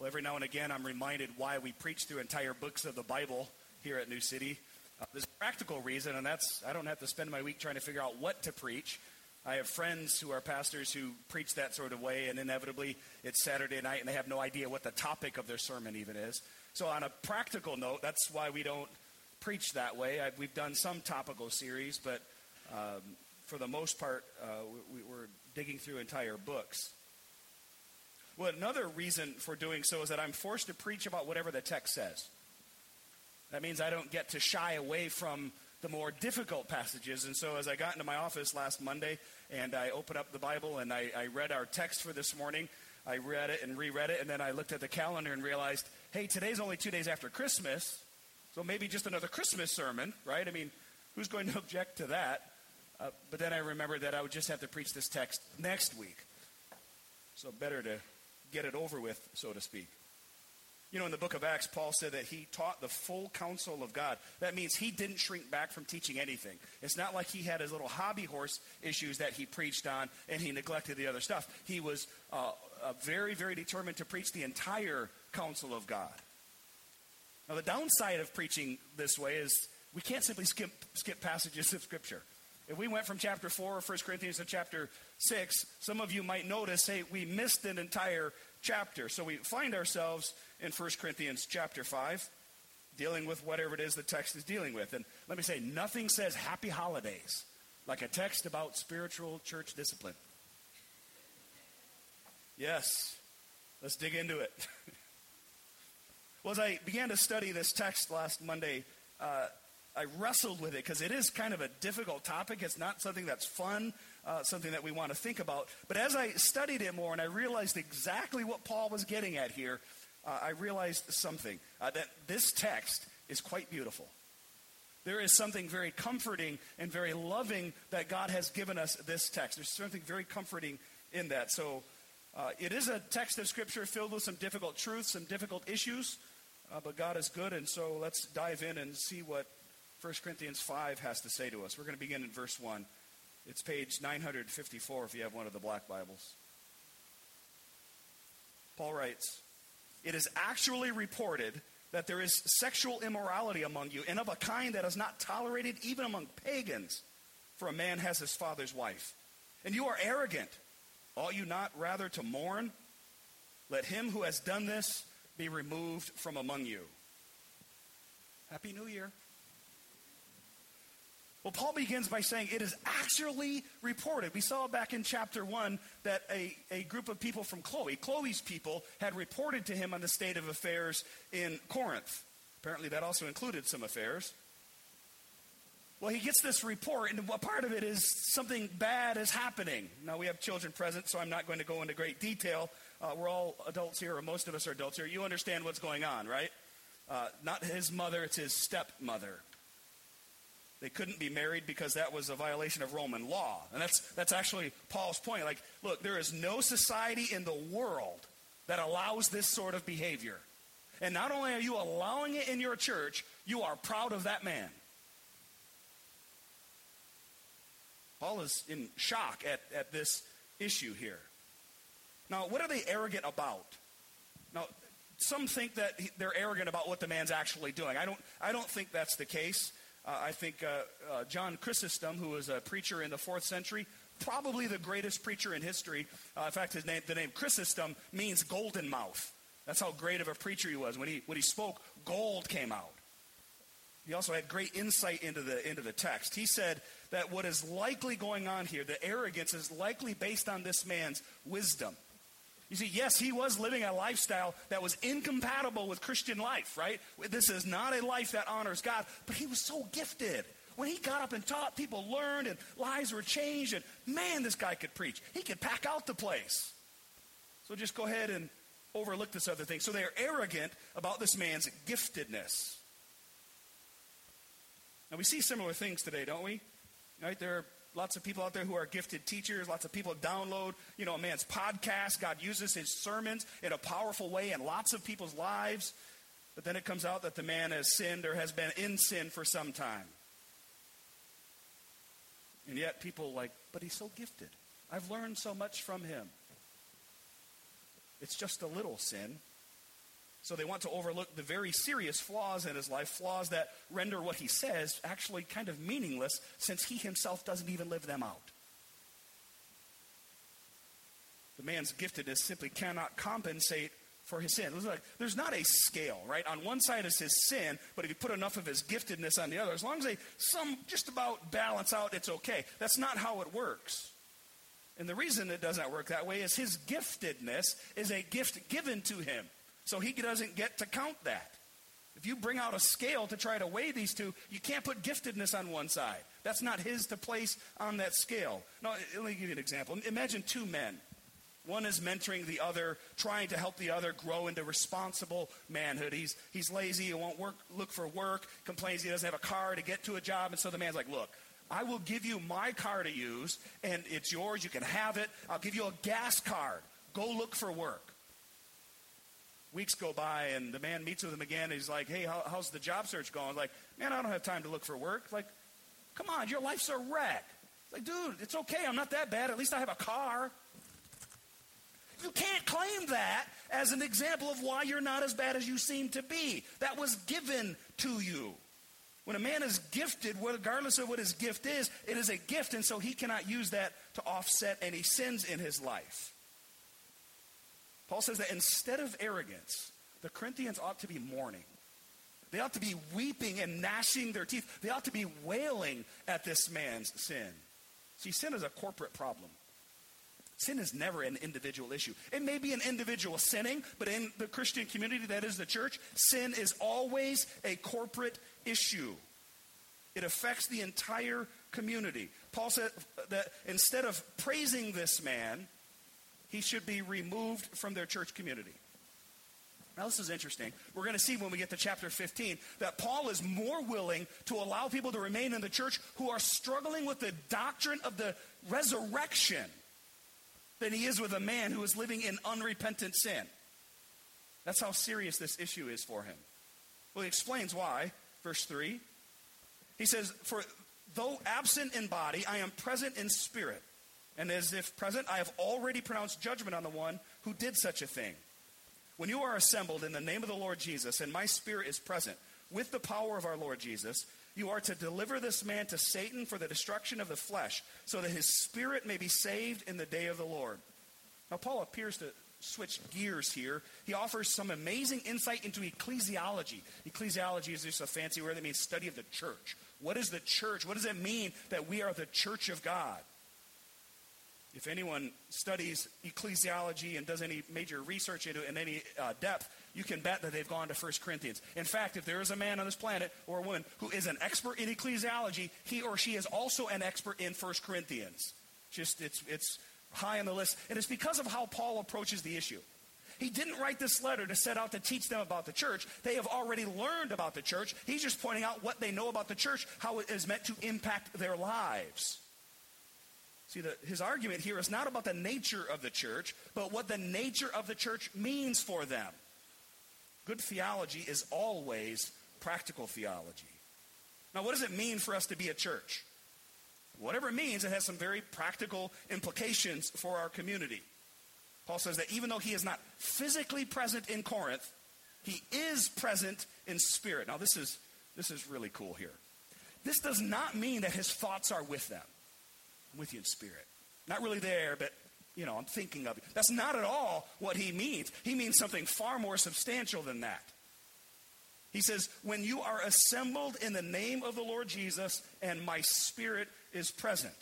Well, every now and again, I'm reminded why we preach through entire books of the Bible here at New City. There's a practical reason, and that's I don't have to spend my week trying to figure out what to preach. I have friends who are pastors who preach that sort of way, and inevitably it's Saturday night, and they have no idea what the topic of their sermon even is. So on a practical note, that's why we don't preach that way. We've done some topical series, but for the most part, we're digging through entire books. Well, another reason for doing so is that I'm forced to preach about whatever the text says. That means I don't get to shy away from the more difficult passages. And so as I got into my office last Monday and I opened up the Bible and I read our text for this morning, I read it and reread it, and then I looked at the calendar and realized, hey, today's only 2 days after Christmas, so maybe just another Christmas sermon, right? I mean, who's going to object to that? But then I remembered that I would just have to preach this text next week. So better to get it over with, so to speak. You know, in the book of Acts, Paul said that he taught the full counsel of God. That means he didn't shrink back from teaching anything. It's not like he had his little hobby horse issues that he preached on and he neglected the other stuff. He was very, very determined to preach the entire counsel of God. Now, the downside of preaching this way is we can't simply skip passages of Scripture. If we went from chapter 4 of 1 Corinthians to chapter 6, some of you might notice, hey, we missed an entire chapter. So we find ourselves in 1 Corinthians chapter 5, dealing with whatever it is the text is dealing with. And let me say, nothing says happy holidays like a text about spiritual church discipline. Yes, let's dig into it. Well, as I began to study this text last Monday, I wrestled with it because it is kind of a difficult topic. It's not something that's fun, something that we want to think about. But as I studied it more and I realized exactly what Paul was getting at here, I realized something, that this text is quite beautiful. There is something very comforting and very loving that God has given us this text. There's something very comforting in that. So it is a text of Scripture filled with some difficult truths, some difficult issues, but God is good. And so let's dive in and see what 1 Corinthians 5 has to say to us. We're going to begin in verse 1. It's page 954 if you have one of the black Bibles. Paul writes, "It is actually reported that there is sexual immorality among you, and of a kind that is not tolerated even among pagans, for a man has his father's wife. And you are arrogant. Ought you not rather to mourn? Let him who has done this be removed from among you." Happy New Year. Well, Paul begins by saying it is actually reported. We saw back in chapter 1 that a group of people from Chloe's people, had reported to him on the state of affairs in Corinth. Apparently that also included some affairs. Well, he gets this report, and a part of it is something bad is happening. Now, we have children present, so I'm not going to go into great detail. We're all adults here, or most of us are adults here. You understand what's going on, right? Not his mother, it's his stepmother. They couldn't be married because that was a violation of Roman law. And that's actually Paul's point. Like, look, there is no society in the world that allows this sort of behavior. And not only are you allowing it in your church, you are proud of that man. Paul is in shock at this issue here. Now, what are they arrogant about? Now, some think that they're arrogant about what the man's actually doing. I don't think that's the case. I think John Chrysostom, who was a preacher in the 4th century, probably the greatest preacher in history. In fact, the name Chrysostom means golden mouth. That's how great of a preacher he was. When he spoke, gold came out. He also had great insight into the text. He said that what is likely going on here, the arrogance, is likely based on this man's wisdom. You see, yes, he was living a lifestyle that was incompatible with Christian life, right? This is not a life that honors God, but he was so gifted. When he got up and taught, people learned and lives were changed, and man, this guy could preach. He could pack out the place. So just go ahead and overlook this other thing. So they are arrogant about this man's giftedness. Now, we see similar things today, don't we? Right? There are lots of people out there who are gifted teachers. Lots of people download, a man's podcast. God uses his sermons in a powerful way in lots of people's lives. But then it comes out that the man has sinned or has been in sin for some time. And yet people but he's so gifted. I've learned so much from him. It's just a little sin. So they want to overlook the very serious flaws in his life, flaws that render what he says actually kind of meaningless since he himself doesn't even live them out. The man's giftedness simply cannot compensate for his sin. There's not a scale, right? On one side is his sin, but if you put enough of his giftedness on the other, as long as they just about balance out, it's okay. That's not how it works. And the reason it doesn't work that way is his giftedness is a gift given to him. So he doesn't get to count that. If you bring out a scale to try to weigh these two, you can't put giftedness on one side. That's not his to place on that scale. Now, let me give you an example. Imagine two men. One is mentoring the other, trying to help the other grow into responsible manhood. He's lazy, he won't look for work, complains he doesn't have a car to get to a job, and so the man's like, look, I will give you my car to use, and it's yours, you can have it. I'll give you a gas card. Go look for work. Weeks go by, and the man meets with him again, and he's like, hey, how's the job search going? Like, man, I don't have time to look for work. Like, come on, your life's a wreck. Like, dude, it's okay, I'm not that bad. At least I have a car. You can't claim that as an example of why you're not as bad as you seem to be. That was given to you. When a man is gifted, regardless of what his gift is, it is a gift, and so he cannot use that to offset any sins in his life. Paul says that instead of arrogance, the Corinthians ought to be mourning. They ought to be weeping and gnashing their teeth. They ought to be wailing at this man's sin. See, sin is a corporate problem. Sin is never an individual issue. It may be an individual sinning, but in the Christian community, that is the church, sin is always a corporate issue. It affects the entire community. Paul said that instead of praising this man, he should be removed from their church community. Now, this is interesting. We're going to see when we get to chapter 15 that Paul is more willing to allow people to remain in the church who are struggling with the doctrine of the resurrection than he is with a man who is living in unrepentant sin. That's how serious this issue is for him. Well, he explains why. Verse 3. He says, for though absent in body, I am present in spirit. And as if present, I have already pronounced judgment on the one who did such a thing. When you are assembled in the name of the Lord Jesus, and my spirit is present, with the power of our Lord Jesus, you are to deliver this man to Satan for the destruction of the flesh, so that his spirit may be saved in the day of the Lord. Now, Paul appears to switch gears here. He offers some amazing insight into ecclesiology. Ecclesiology is just a fancy word that means study of the church. What is the church? What does it mean that we are the church of God? If anyone studies ecclesiology and does any major research into it in any depth, you can bet that they've gone to 1 Corinthians. In fact, if there is a man on this planet or a woman who is an expert in ecclesiology, he or she is also an expert in 1 Corinthians. It's high on the list. And it's because of how Paul approaches the issue. He didn't write this letter to set out to teach them about the church. They have already learned about the church. He's just pointing out what they know about the church, how it is meant to impact their lives. See, his argument here is not about the nature of the church, but what the nature of the church means for them. Good theology is always practical theology. Now, what does it mean for us to be a church? Whatever it means, it has some very practical implications for our community. Paul says that even though he is not physically present in Corinth, he is present in spirit. Now, this is really cool here. This does not mean that his thoughts are with them. I'm with you in spirit. Not really there, but, I'm thinking of you. That's not at all what he means. He means something far more substantial than that. He says, when you are assembled in the name of the Lord Jesus and my spirit is present.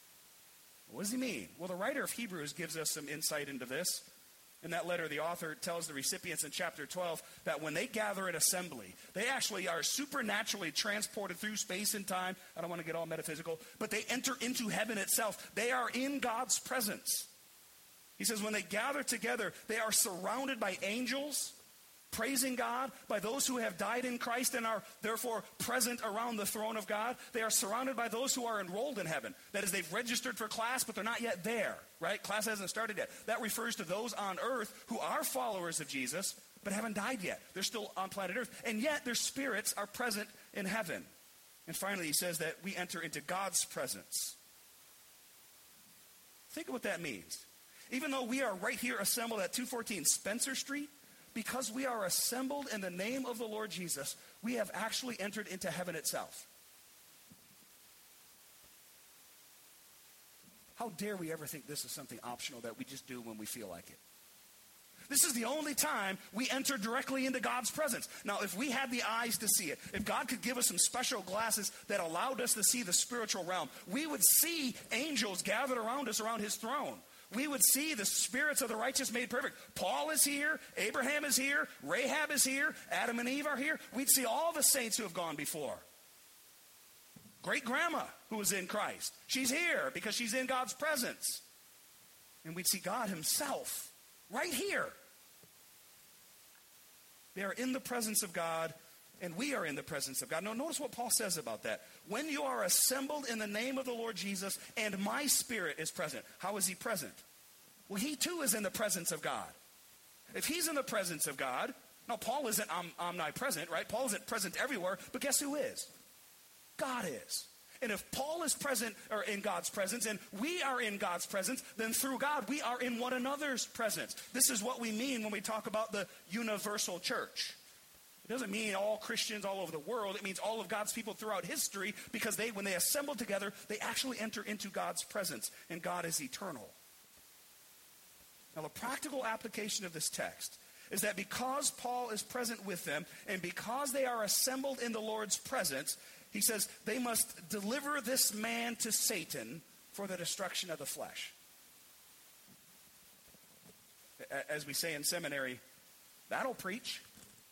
What does he mean? Well, the writer of Hebrews gives us some insight into this. In that letter, the author tells the recipients in chapter 12 that when they gather in assembly, they actually are supernaturally transported through space and time. I don't want to get all metaphysical, but they enter into heaven itself. They are in God's presence. He says when they gather together, they are surrounded by angels, praising God, by those who have died in Christ and are therefore present around the throne of God. They are surrounded by those who are enrolled in heaven. That is, they've registered for class, but they're not yet there, right? Class hasn't started yet. That refers to those on earth who are followers of Jesus, but haven't died yet. They're still on planet Earth, and yet their spirits are present in heaven. And finally, he says that we enter into God's presence. Think of what that means. Even though we are right here assembled at 214 Spencer Street, because we are assembled in the name of the Lord Jesus, we have actually entered into heaven itself. How dare we ever think this is something optional that we just do when we feel like it? This is the only time we enter directly into God's presence. Now, if we had the eyes to see it, if God could give us some special glasses that allowed us to see the spiritual realm, we would see angels gathered around us around his throne. We would see the spirits of the righteous made perfect. Paul is here. Abraham is here. Rahab is here. Adam and Eve are here. We'd see all the saints who have gone before. Great-grandma who was in Christ. She's here because she's in God's presence. And we'd see God himself right here. They are in the presence of God, and we are in the presence of God. Now, notice what Paul says about that. When you are assembled in the name of the Lord Jesus, and my spirit is present. How is he present? Well, he too is in the presence of God. If he's in the presence of God, now Paul isn't omnipresent, right? Paul isn't present everywhere, but guess who is? God is. And if Paul is present or in God's presence and we are in God's presence, then through God we are in one another's presence. This is what we mean when we talk about the universal church. It doesn't mean all Christians all over the world. It means all of God's people throughout history, because when they assemble together, they actually enter into God's presence, and God is eternal. Now, the practical application of this text is that because Paul is present with them and because they are assembled in the Lord's presence, he says they must deliver this man to Satan for the destruction of the flesh. As we say in seminary, that'll preach.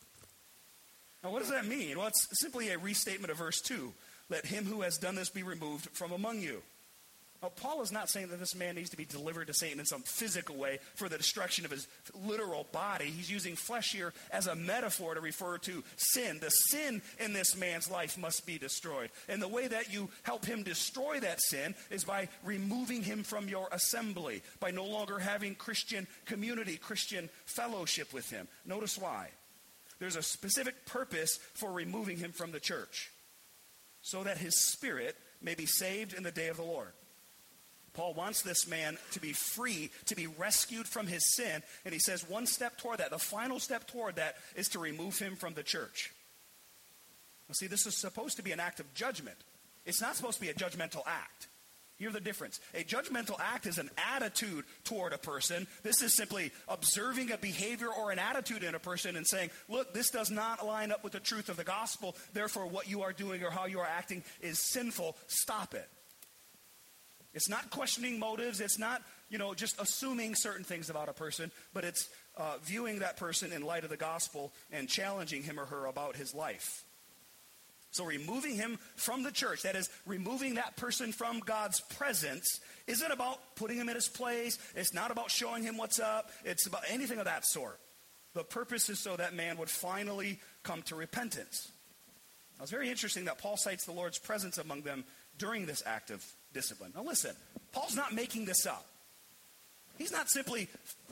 Now, what does that mean? Well, it's simply a restatement of verse 2. Let him who has done this be removed from among you. Now, Paul is not saying that this man needs to be delivered to Satan in some physical way for the destruction of his literal body. He's using flesh here as a metaphor to refer to sin. The sin in this man's life must be destroyed. And the way that you help him destroy that sin is by removing him from your assembly, by no longer having Christian community, Christian fellowship with him. Notice why. There's a specific purpose for removing him from the church, so that his spirit may be saved in the day of the Lord. Paul wants this man to be free, to be rescued from his sin, and he says one step toward that, the final step toward that, is to remove him from the church. Now see, this is supposed to be an act of judgment. It's not supposed to be a judgmental act. Hear the difference. A judgmental act is an attitude toward a person. This is simply observing a behavior or an attitude in a person and saying, look, this does not line up with the truth of the gospel, therefore what you are doing or how you are acting is sinful. Stop it. It's not questioning motives. It's not, just assuming certain things about a person, but it's viewing that person in light of the gospel and challenging him or her about his life. So removing him from the church, that is, removing that person from God's presence, isn't about putting him in his place. It's not about showing him what's up. It's about anything of that sort. The purpose is so that man would finally come to repentance. Now, it's very interesting that Paul cites the Lord's presence among them during this act of discipline. Now listen, Paul's not making this up. He's not simply,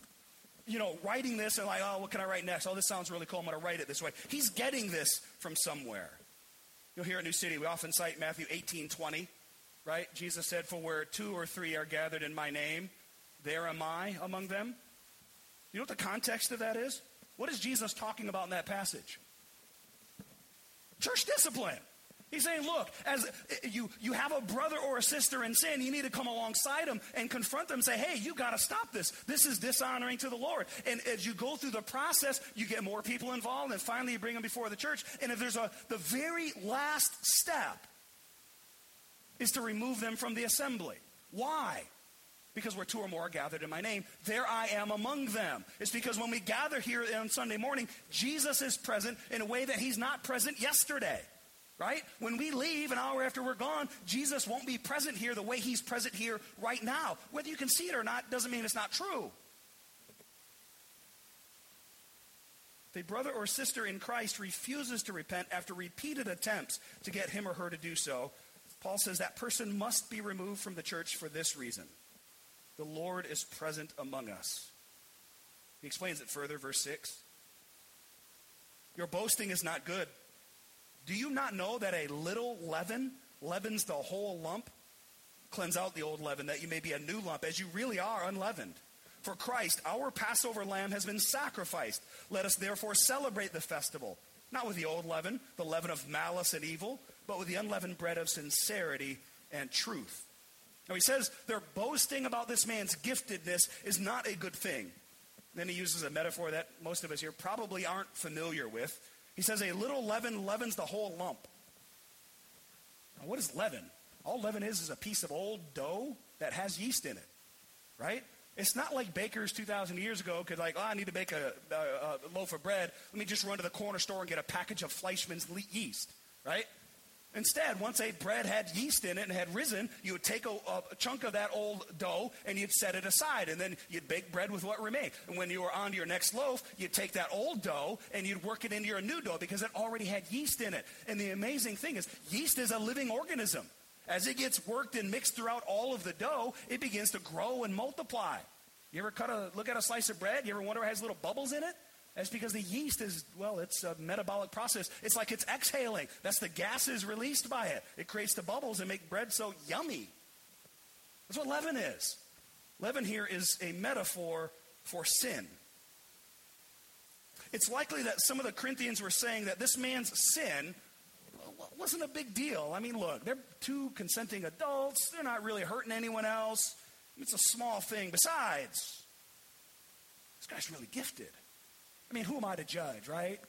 writing this and like, oh, what can I write next? Oh, this sounds really cool. I'm going to write it this way. He's getting this from somewhere. Here at New City, we often cite Matthew 18:20, right? Jesus said, for where 2 or 3 are gathered in my name, there am I among them. You know what the context of that is? What is Jesus talking about in that passage? Church discipline. He's saying, look, as you have a brother or a sister in sin, you need to come alongside them and confront them and say, hey, you got to stop this. This is dishonoring to the Lord. And as you go through the process, you get more people involved, and finally you bring them before the church. And if there's the very last step is to remove them from the assembly. Why? Because where 2 or more are gathered in my name, there I am among them. It's because when we gather here on Sunday morning, Jesus is present in a way that he's not present yesterday. Right? When we leave an hour after we're gone, Jesus won't be present here the way he's present here right now. Whether you can see it or not doesn't mean it's not true. If a brother or sister in Christ refuses to repent after repeated attempts to get him or her to do so, Paul says that person must be removed from the church for this reason. The Lord is present among us. He explains it further, verse 6. Your boasting is not good. Do you not know that a little leaven leavens the whole lump? Cleanse out the old leaven, that you may be a new lump, as you really are unleavened. For Christ, our Passover lamb, has been sacrificed. Let us therefore celebrate the festival, not with the old leaven, the leaven of malice and evil, but with the unleavened bread of sincerity and truth. Now he says their boasting about this man's giftedness is not a good thing. Then he uses a metaphor that most of us here probably aren't familiar with. He says a little leaven leavens the whole lump. Now, what is leaven? All leaven is a piece of old dough that has yeast in it, right? It's not like bakers 2,000 years ago could I need to bake a loaf of bread. Let me just run to the corner store and get a package of Fleischmann's yeast, right? Instead, once a bread had yeast in it and had risen, you would take a chunk of that old dough and you'd set it aside. And then you'd bake bread with what remained. And when you were on to your next loaf, you'd take that old dough and you'd work it into your new dough because it already had yeast in it. And the amazing thing is, yeast is a living organism. As it gets worked and mixed throughout all of the dough, it begins to grow and multiply. You ever look at a slice of bread? You ever wonder why it has little bubbles in it? That's because the yeast is, it's a metabolic process. It's like it's exhaling. That's the gases released by it. It creates the bubbles and make bread so yummy. That's what leaven is. Leaven here is a metaphor for sin. It's likely that some of the Corinthians were saying that this man's sin wasn't a big deal. I mean, look, they're two consenting adults. They're not really hurting anyone else. It's a small thing. Besides, this guy's really gifted. I mean, who am I to judge, right?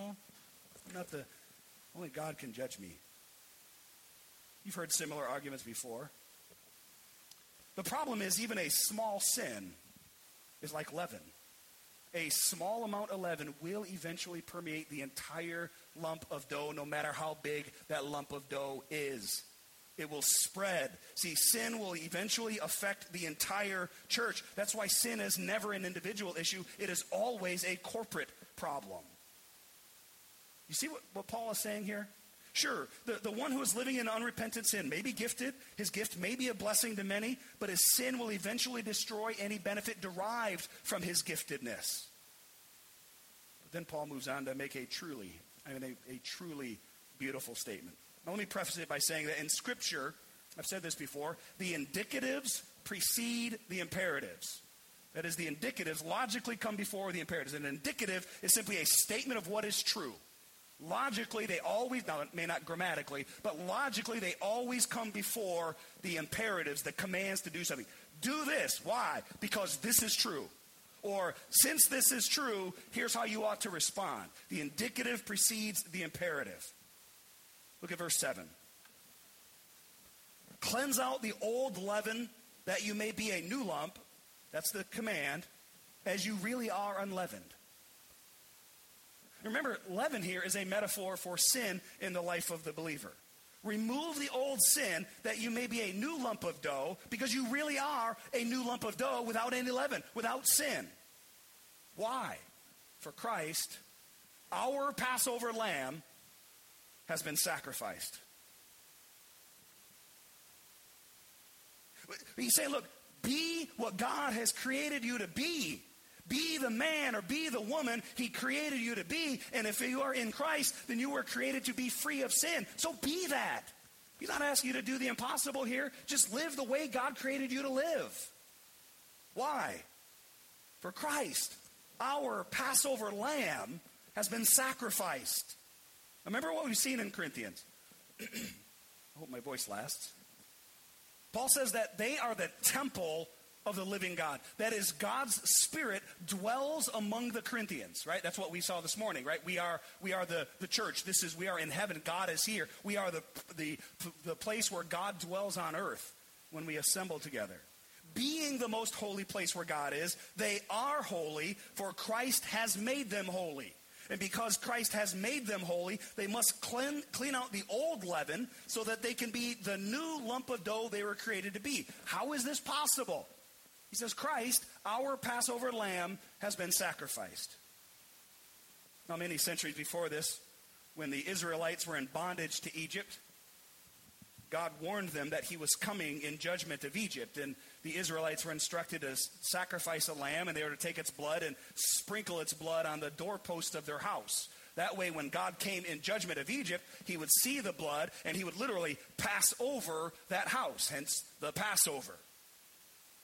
Only God can judge me. You've heard similar arguments before. The problem is even a small sin is like leaven. A small amount of leaven will eventually permeate the entire lump of dough, no matter how big that lump of dough is. It will spread. See, sin will eventually affect the entire church. That's why sin is never an individual issue. It is always a corporate problem. You see what Paul is saying here? Sure, the one who is living in unrepentant sin may be gifted. His gift may be a blessing to many, but his sin will eventually destroy any benefit derived from his giftedness. But then Paul moves on to make a truly beautiful statement. Now let me preface it by saying that in Scripture, I've said this before, the indicatives precede the imperatives. That is, the indicatives logically come before the imperatives. An indicative is simply a statement of what is true. Logically, they always, now it may not grammatically, but logically they always come before the imperatives, the commands to do something. Do this. Why? Because this is true. Or, since this is true, here's how you ought to respond. The indicative precedes the imperative. Look at verse 7. Cleanse out the old leaven that you may be a new lump. That's the command. As you really are unleavened. Remember, leaven here is a metaphor for sin in the life of the believer. Remove the old sin that you may be a new lump of dough, because you really are a new lump of dough without any leaven, without sin. Why? For Christ, our Passover lamb, has been sacrificed. He's saying, look, be what God has created you to be. Be the man or be the woman he created you to be. And if you are in Christ, then you were created to be free of sin. So be that. He's not asking you to do the impossible here. Just live the way God created you to live. Why? For Christ, our Passover lamb, has been sacrificed. Remember what we've seen in Corinthians. I hope my voice lasts. Paul says that they are the temple of the living God. That is, God's Spirit dwells among the Corinthians, right? That's what we saw this morning, right? We are the church. We are in heaven. God is here. We are the place where God dwells on earth when we assemble together. Being the most holy place where God is, they are holy, for Christ has made them holy. And because Christ has made them holy, they must clean out the old leaven so that they can be the new lump of dough they were created to be. How is this possible? He says, Christ, our Passover lamb, has been sacrificed. Now, many centuries before this, when the Israelites were in bondage to Egypt, God warned them that he was coming in judgment of Egypt. And the Israelites were instructed to sacrifice a lamb, and they were to take its blood and sprinkle its blood on the doorpost of their house. That way, when God came in judgment of Egypt, he would see the blood, and he would literally pass over that house, hence the Passover.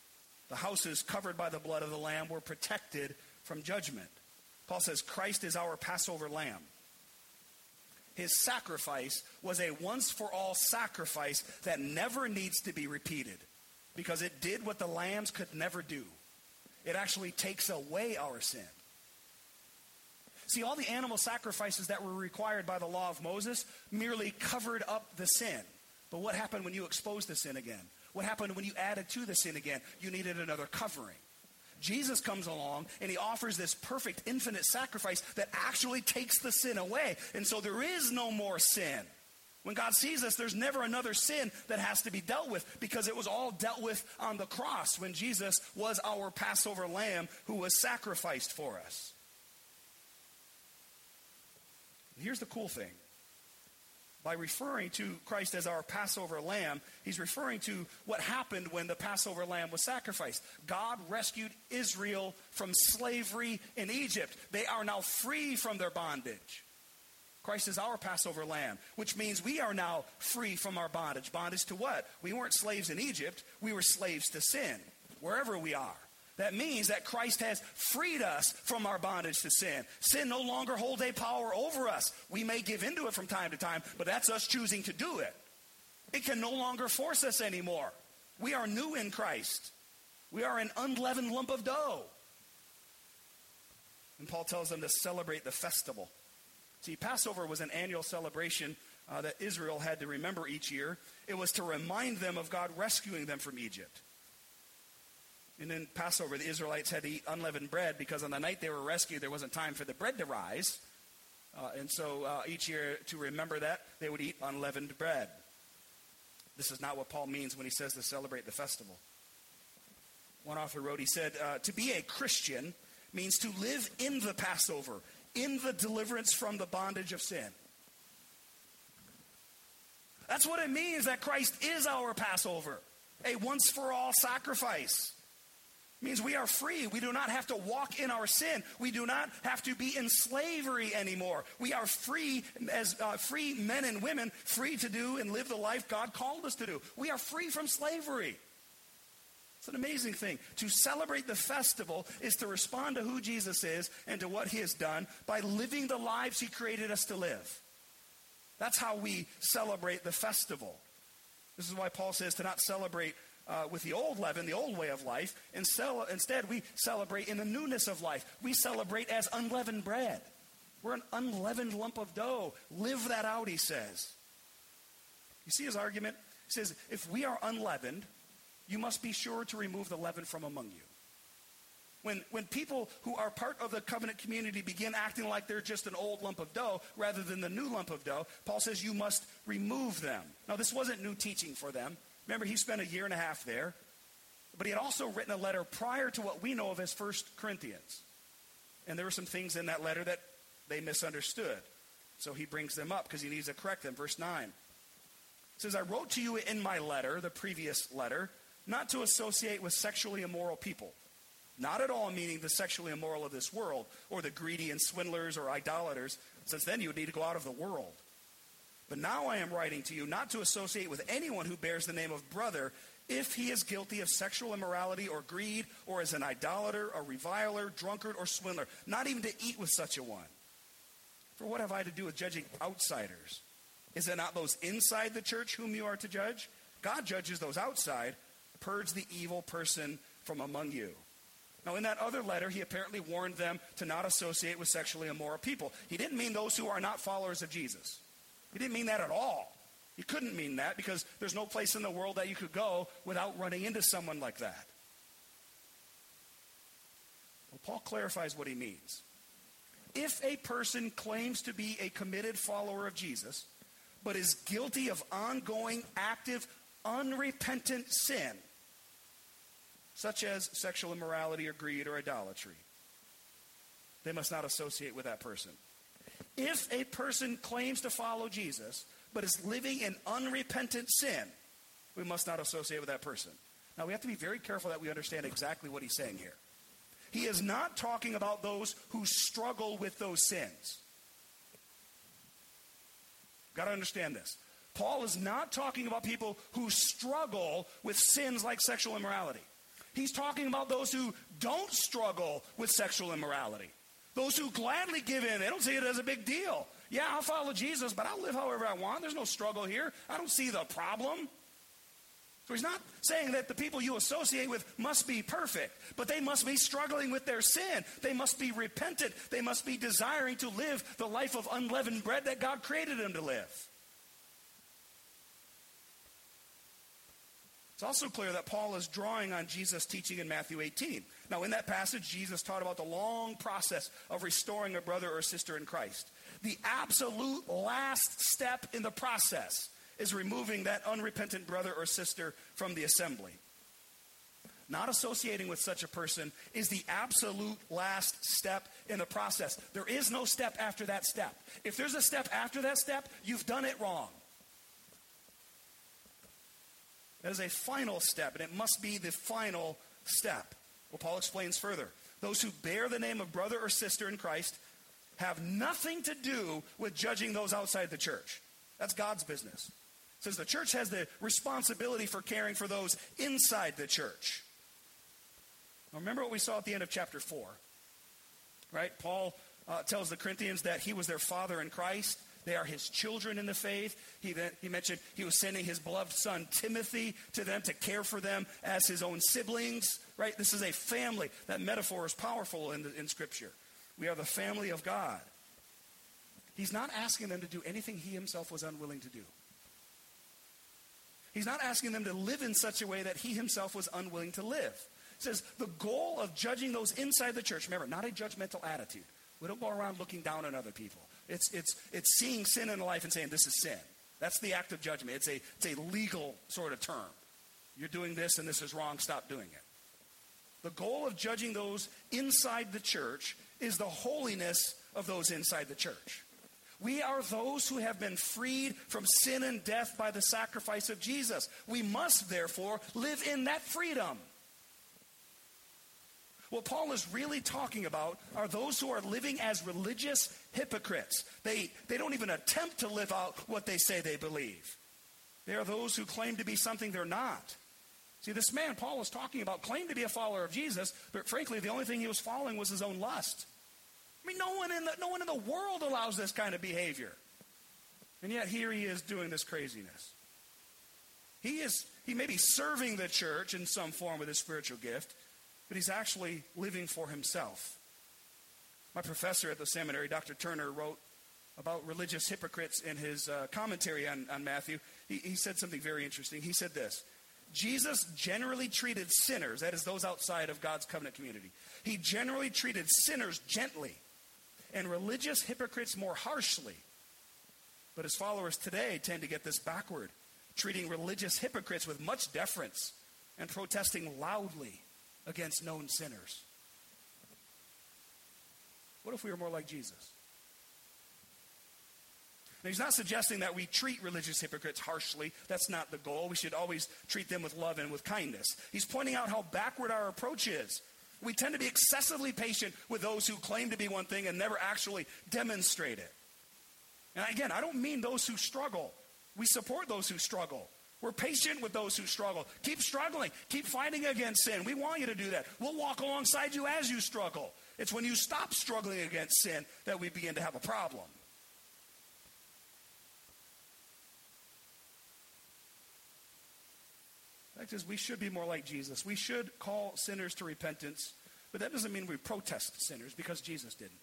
The houses covered by the blood of the Lamb were protected from judgment. Paul says Christ is our Passover lamb. His sacrifice was a once-for-all sacrifice that never needs to be repeated because it did what the lambs could never do. It actually takes away our sin. See, all the animal sacrifices that were required by the law of Moses merely covered up the sin. But what happened when you exposed the sin again? What happened when you added to the sin again? You needed another covering. Jesus comes along and he offers this perfect, infinite sacrifice that actually takes the sin away. And so there is no more sin. When God sees us, there's never another sin that has to be dealt with because it was all dealt with on the cross when Jesus was our Passover lamb who was sacrificed for us. Here's the cool thing. By referring to Christ as our Passover lamb, he's referring to what happened when the Passover lamb was sacrificed. God rescued Israel from slavery in Egypt. They are now free from their bondage. Christ is our Passover lamb, which means we are now free from our bondage. Bondage to what? We weren't slaves in Egypt. We were slaves to sin, wherever we are. That means that Christ has freed us from our bondage to sin. Sin no longer holds a power over us. We may give into it from time to time, but that's us choosing to do it. It can no longer force us anymore. We are new in Christ. We are an unleavened lump of dough. And Paul tells them to celebrate the festival. See, Passover was an annual celebration that Israel had to remember each year. It was to remind them of God rescuing them from Egypt. And in Passover, the Israelites had to eat unleavened bread because on the night they were rescued, there wasn't time for the bread to rise. And so each year, to remember that, they would eat unleavened bread. This is not what Paul means when he says to celebrate the festival. One author wrote, he said, to be a Christian means to live in the Passover, in the deliverance from the bondage of sin. That's what it means that Christ is our Passover, a once-for-all sacrifice. It means we are free. We do not have to walk in our sin. We do not have to be in slavery anymore. We are free as free men and women, free to do and live the life God called us to do. We are free from slavery. It's an amazing thing. To celebrate the festival is to respond to who Jesus is and to what he has done by living the lives he created us to live. That's how we celebrate the festival. This is why Paul says to not celebrate with the old leaven, the old way of life. Instead, we celebrate in the newness of life. We celebrate as unleavened bread. We're an unleavened lump of dough. Live that out, he says. You see his argument? He says, if we are unleavened, you must be sure to remove the leaven from among you. When people who are part of the covenant community begin acting like they're just an old lump of dough rather than the new lump of dough, Paul says you must remove them. Now, this wasn't new teaching for them. Remember, he spent 1.5 years there. But he had also written a letter prior to what we know of as 1 Corinthians. And there were some things in that letter that they misunderstood. So he brings them up because he needs to correct them. Verse 9. It says, I wrote to you in my letter, the previous letter, not to associate with sexually immoral people. Not at all meaning the sexually immoral of this world, or the greedy and swindlers or idolaters, since then you would need to go out of the world. But now I am writing to you not to associate with anyone who bears the name of brother if he is guilty of sexual immorality or greed, or is an idolater, a reviler, drunkard, or swindler. Not even to eat with such a one. For what have I to do with judging outsiders? Is it not those inside the church whom you are to judge? God judges those outside. Purge the evil person from among you. Now, in that other letter, he apparently warned them to not associate with sexually immoral people. He didn't mean those who are not followers of Jesus. He didn't mean that at all. He couldn't mean that because there's no place in the world that you could go without running into someone like that. Well, Paul clarifies what he means. If a person claims to be a committed follower of Jesus, but is guilty of ongoing, active, unrepentant sin, such as sexual immorality or greed or idolatry, they must not associate with that person. If a person claims to follow Jesus, but is living in unrepentant sin, we must not associate with that person. Now, we have to be very careful that we understand exactly what he's saying here. He is not talking about those who struggle with those sins. Got to understand this. Paul is not talking about people who struggle with sins like sexual immorality. He's talking about those who don't struggle with sexual immorality. Those who gladly give in. They don't see it as a big deal. Yeah, I'll follow Jesus, but I'll live however I want. There's no struggle here. I don't see the problem. So he's not saying that the people you associate with must be perfect, but they must be struggling with their sin. They must be repentant. They must be desiring to live the life of unleavened bread that God created them to live. It's also clear that Paul is drawing on Jesus' teaching in Matthew 18. Now, in that passage, Jesus taught about the long process of restoring a brother or sister in Christ. The absolute last step in the process is removing that unrepentant brother or sister from the assembly. Not associating with such a person is the absolute last step in the process. There is no step after that step. If there's a step after that step, you've done it wrong. That is a final step, and it must be the final step. Well, Paul explains further. Those who bear the name of brother or sister in Christ have nothing to do with judging those outside the church. That's God's business. It says the church has the responsibility for caring for those inside the church. Now, remember what we saw at the end of chapter 4, right? Paul tells the Corinthians that he was their father in Christ. They are his children in the faith. He mentioned he was sending his beloved son Timothy to them to care for them as his own siblings, right? This is a family. That metaphor is powerful in Scripture. We are the family of God. He's not asking them to do anything he himself was unwilling to do. He's not asking them to live in such a way that he himself was unwilling to live. It says the goal of judging those inside the church, remember, not a judgmental attitude. We don't go around looking down on other people. It's seeing sin in life and saying this is sin. That's the act of judgment. It's a legal sort of term. You're doing this and this is wrong. Stop doing it. The goal of judging those inside the church is the holiness of those inside the church. We are those who have been freed from sin and death by the sacrifice of Jesus. We must, therefore, live in that freedom. What Paul is really talking about are those who are living as religious hypocrites. They don't even attempt to live out what they say they believe. They are those who claim to be something they're not. See, this man Paul is talking about claimed to be a follower of Jesus, but frankly, the only thing he was following was his own lust. I mean, no one in the world allows this kind of behavior. And yet here he is doing this craziness. He may be serving the church in some form with his spiritual gift, but he's actually living for himself. My professor at the seminary, Dr. Turner, wrote about religious hypocrites in his commentary on Matthew. He said something very interesting. He said this: Jesus generally treated sinners, that is those outside of God's covenant community, he generally treated sinners gently and religious hypocrites more harshly. But his followers today tend to get this backward, treating religious hypocrites with much deference and protesting loudly against known sinners. What if we were more like Jesus? Now, he's not suggesting that we treat religious hypocrites harshly. That's not the goal. We should always treat them with love and with kindness. He's pointing out how backward our approach is. We tend to be excessively patient with those who claim to be one thing and never actually demonstrate it. And again, I don't mean those who struggle. We support those who struggle. We're patient with those who struggle. Keep struggling. Keep fighting against sin. We want you to do that. We'll walk alongside you as you struggle. It's when you stop struggling against sin that we begin to have a problem. The fact is, we should be more like Jesus. We should call sinners to repentance, but that doesn't mean we protest sinners, because Jesus didn't.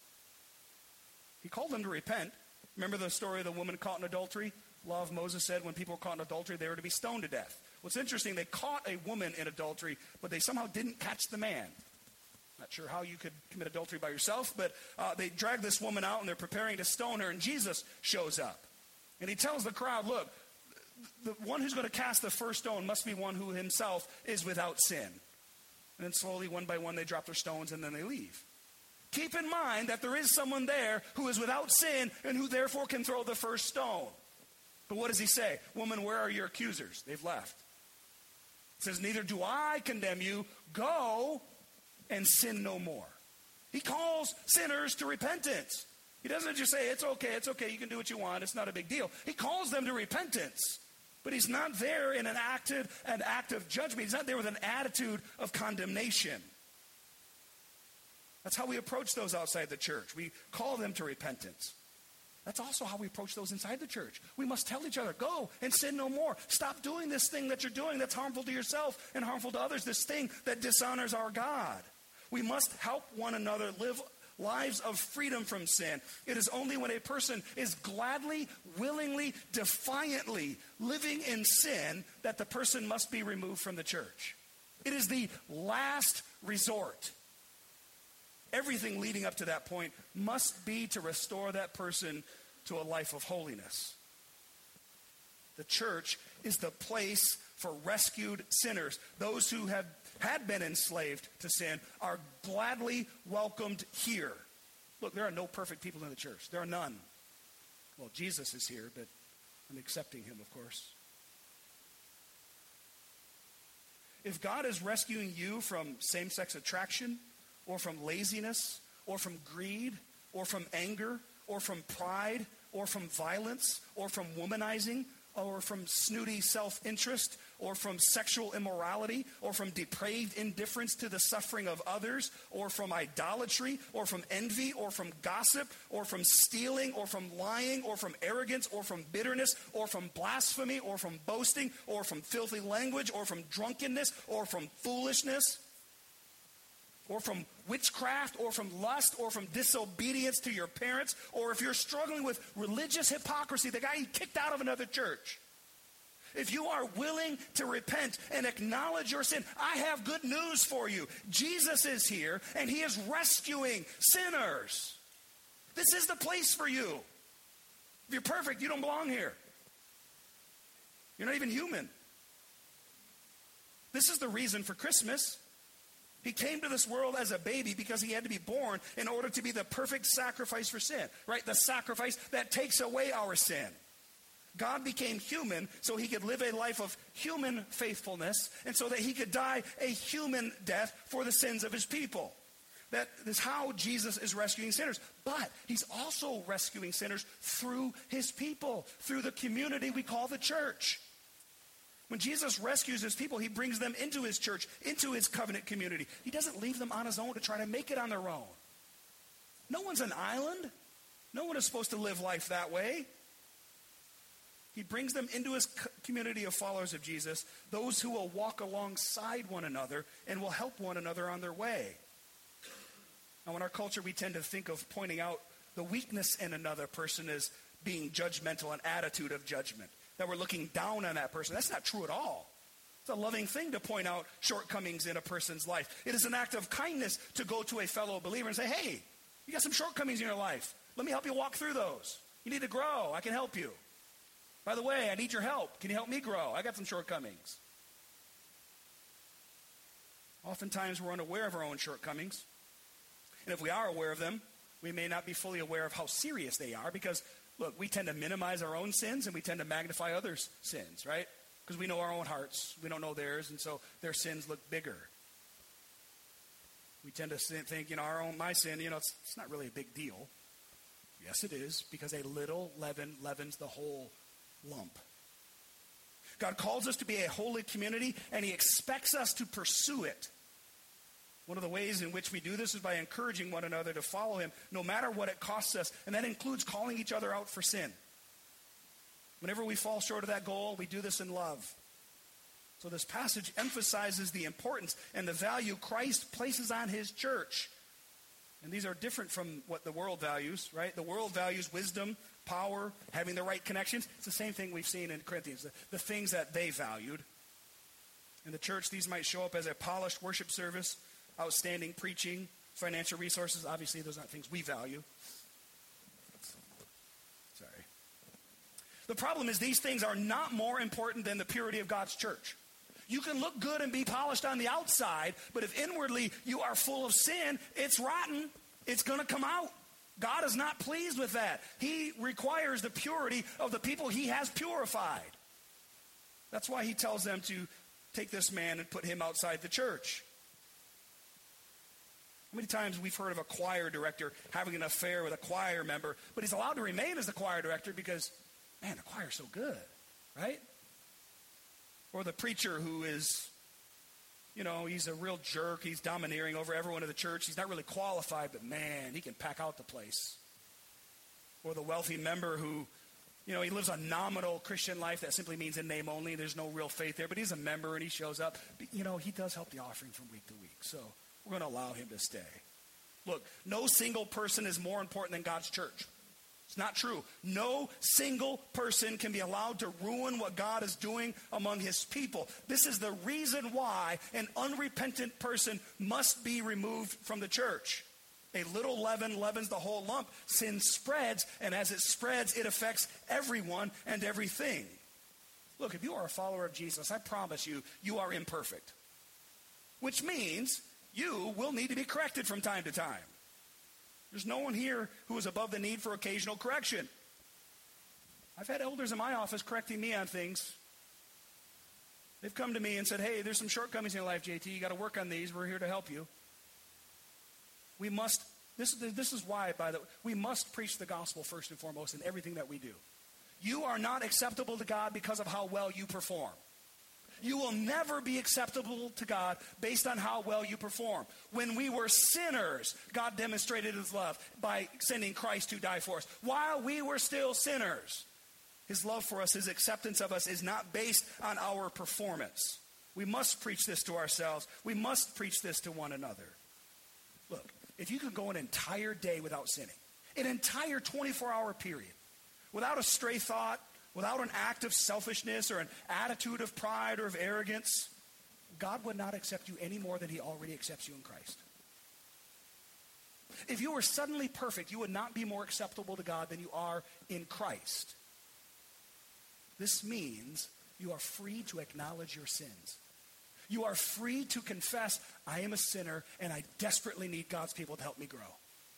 He called them to repent. Remember the story of the woman caught in adultery? Law of Moses said when people were caught in adultery, they were to be stoned to death. What's interesting, they caught a woman in adultery, but they somehow didn't catch the man. Not sure how you could commit adultery by yourself, but they dragged this woman out and they're preparing to stone her, and Jesus shows up. And he tells the crowd, look, the one who's going to cast the first stone must be one who himself is without sin. And then slowly, one by one, they drop their stones and then they leave. Keep in mind that there is someone there who is without sin and who therefore can throw the first stone. But what does he say? Woman, where are your accusers? They've left. He says, neither do I condemn you. Go and sin no more. He calls sinners to repentance. He doesn't just say, it's okay, you can do what you want, it's not a big deal. He calls them to repentance. But he's not there in an act of judgment. He's not there with an attitude of condemnation. That's how we approach those outside the church. We call them to repentance. That's also how we approach those inside the church. We must tell each other, go and sin no more. Stop doing this thing that you're doing that's harmful to yourself and harmful to others, this thing that dishonors our God. We must help one another live lives of freedom from sin. It is only when a person is gladly, willingly, defiantly living in sin that the person must be removed from the church. It is the last resort. Everything leading up to that point must be to restore that person to a life of holiness. The church is the place for rescued sinners. Those who had been enslaved to sin are gladly welcomed here. Look, there are no perfect people in the church. There are none. Well, Jesus is here, but I'm accepting him, of course. If God is rescuing you from same-sex attraction, or from laziness, or from greed, or from anger, or from pride, or from violence, or from womanizing, or from snooty self-interest, or from sexual immorality, or from depraved indifference to the suffering of others, or from idolatry, or from envy, or from gossip, or from stealing, or from lying, or from arrogance, or from bitterness, or from blasphemy, or from boasting, or from filthy language, or from drunkenness, or from foolishness, or from witchcraft, or from lust, or from disobedience to your parents, or if you're struggling with religious hypocrisy, the guy you kicked out of another church. If you are willing to repent and acknowledge your sin, I have good news for you. Jesus is here, and he is rescuing sinners. This is the place for you. If you're perfect, you don't belong here. You're not even human. This is the reason for Christmas. He came to this world as a baby because he had to be born in order to be the perfect sacrifice for sin, right? The sacrifice that takes away our sin. God became human so he could live a life of human faithfulness and so that he could die a human death for the sins of his people. That is how Jesus is rescuing sinners. But he's also rescuing sinners through his people, through the community we call the church. When Jesus rescues his people, he brings them into his church, into his covenant community. He doesn't leave them on his own to try to make it on their own. No one's an island. No one is supposed to live life that way. He brings them into his community of followers of Jesus, those who will walk alongside one another and will help one another on their way. Now, in our culture, we tend to think of pointing out the weakness in another person as being judgmental, an attitude of judgment, that we're looking down on that person. That's not true at all. It's a loving thing to point out shortcomings in a person's life. It is an act of kindness to go to a fellow believer and say, hey, you got some shortcomings in your life. Let me help you walk through those. You need to grow. I can help you. By the way, I need your help. Can you help me grow? I got some shortcomings. Oftentimes we're unaware of our own shortcomings. And if we are aware of them, we may not be fully aware of how serious they are because, look, we tend to minimize our own sins and we tend to magnify others' sins, right? Because we know our own hearts. We don't know theirs, and so their sins look bigger. We tend to think, my sin, it's not really a big deal. Yes, it is, because a little leaven leavens the whole lump. God calls us to be a holy community, and he expects us to pursue it. One of the ways in which we do this is by encouraging one another to follow him, no matter what it costs us, and that includes calling each other out for sin. Whenever we fall short of that goal, we do this in love. So this passage emphasizes the importance and the value Christ places on his church. And these are different from what the world values, right? The world values wisdom, power, having the right connections. It's the same thing we've seen in Corinthians, the things that they valued. In the church, these might show up as a polished worship service, outstanding preaching, financial resources. Obviously, those aren't things we value. Sorry. The problem is these things are not more important than the purity of God's church. You can look good and be polished on the outside, but if inwardly you are full of sin, it's rotten. It's going to come out. God is not pleased with that. He requires the purity of the people he has purified. That's why he tells them to take this man and put him outside the church. How many times we've heard of a choir director having an affair with a choir member, but he's allowed to remain as the choir director because, man, the choir's so good, right? Or the preacher who is, he's a real jerk. He's domineering over everyone in the church. He's not really qualified, but man, he can pack out the place. Or the wealthy member who, he lives a nominal Christian life that simply means in name only. There's no real faith there, but he's a member and he shows up. But, he does help the offering from week to week. So we're going to allow him to stay. Look, no single person is more important than God's church. It's not true. No single person can be allowed to ruin what God is doing among his people. This is the reason why an unrepentant person must be removed from the church. A little leaven leavens the whole lump. Sin spreads, and as it spreads, it affects everyone and everything. Look, if you are a follower of Jesus, I promise you, you are imperfect. Which means you will need to be corrected from time to time. There's no one here who is above the need for occasional correction. I've had elders in my office correcting me on things. They've come to me and said, hey, there's some shortcomings in your life, JT. You got to work on these. We're here to help you. We must, this is why, by the way, we must preach the gospel first and foremost in everything that we do. You are not acceptable to God because of how well you perform. You will never be acceptable to God based on how well you perform. When we were sinners, God demonstrated his love by sending Christ to die for us. While we were still sinners, his love for us, his acceptance of us is not based on our performance. We must preach this to ourselves. We must preach this to one another. Look, if you could go an entire day without sinning, an entire 24-hour period, without a stray thought, without an act of selfishness or an attitude of pride or of arrogance, God would not accept you any more than he already accepts you in Christ. If you were suddenly perfect, you would not be more acceptable to God than you are in Christ. This means you are free to acknowledge your sins. You are free to confess, I am a sinner and I desperately need God's people to help me grow.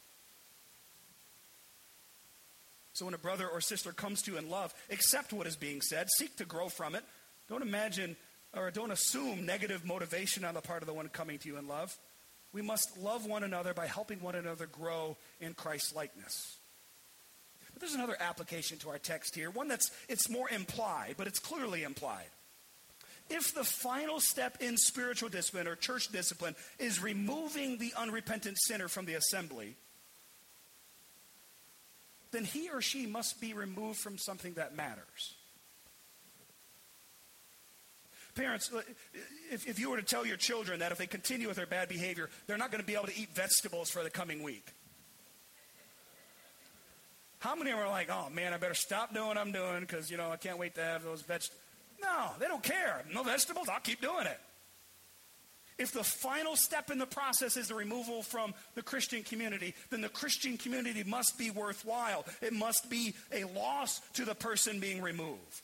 So when a brother or sister comes to you in love, accept what is being said. Seek to grow from it. Don't imagine or don't assume negative motivation on the part of the one coming to you in love. We must love one another by helping one another grow in Christ's likeness. But there's another application to our text here, one it's more implied, but it's clearly implied. If the final step in spiritual discipline or church discipline is removing the unrepentant sinner from the assembly, then he or she must be removed from something that matters. Parents, if you were to tell your children that if they continue with their bad behavior, they're not going to be able to eat vegetables for the coming week. How many of them are like, oh man, I better stop doing what I'm doing because, I can't wait to have those vegetables. No, they don't care. No vegetables, I'll keep doing it. If the final step in the process is the removal from the Christian community, then the Christian community must be worthwhile. It must be a loss to the person being removed.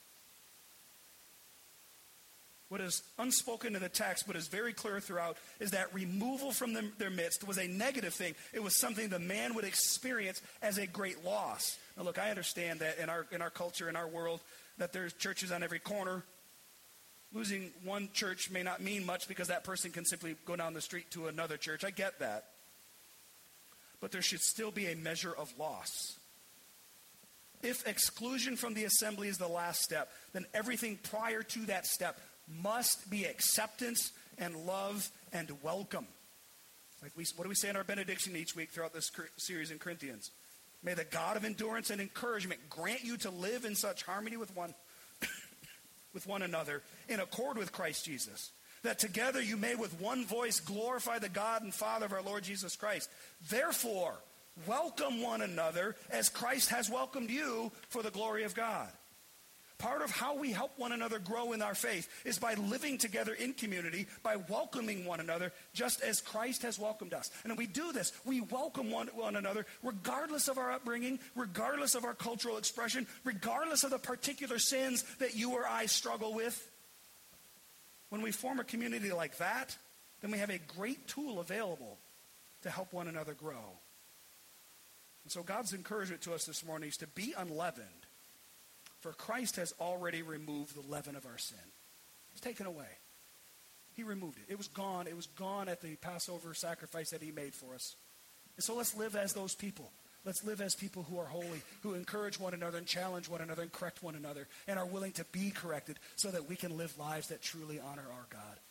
What is unspoken in the text, but is very clear throughout, is that removal from their midst was a negative thing. It was something the man would experience as a great loss. Now look, I understand that in our culture, in our world, that there's churches on every corner. Losing one church may not mean much because that person can simply go down the street to another church. I get that. But there should still be a measure of loss. If exclusion from the assembly is the last step, then everything prior to that step must be acceptance and love and welcome. What do we say in our benediction each week throughout this series in Corinthians? May the God of endurance and encouragement grant you to live in such harmony with one another in accord with Christ Jesus, that together you may with one voice glorify the God and Father of our Lord Jesus Christ. Therefore, welcome one another as Christ has welcomed you for the glory of God. Part of how we help one another grow in our faith is by living together in community, by welcoming one another, just as Christ has welcomed us. And when we do this, we welcome one another, regardless of our upbringing, regardless of our cultural expression, regardless of the particular sins that you or I struggle with. When we form a community like that, then we have a great tool available to help one another grow. And so God's encouragement to us this morning is to be unleavened. For Christ has already removed the leaven of our sin. It's taken away. He removed it. It was gone. It was gone at the Passover sacrifice that he made for us. And so let's live as those people. Let's live as people who are holy, who encourage one another and challenge one another and correct one another and are willing to be corrected so that we can live lives that truly honor our God.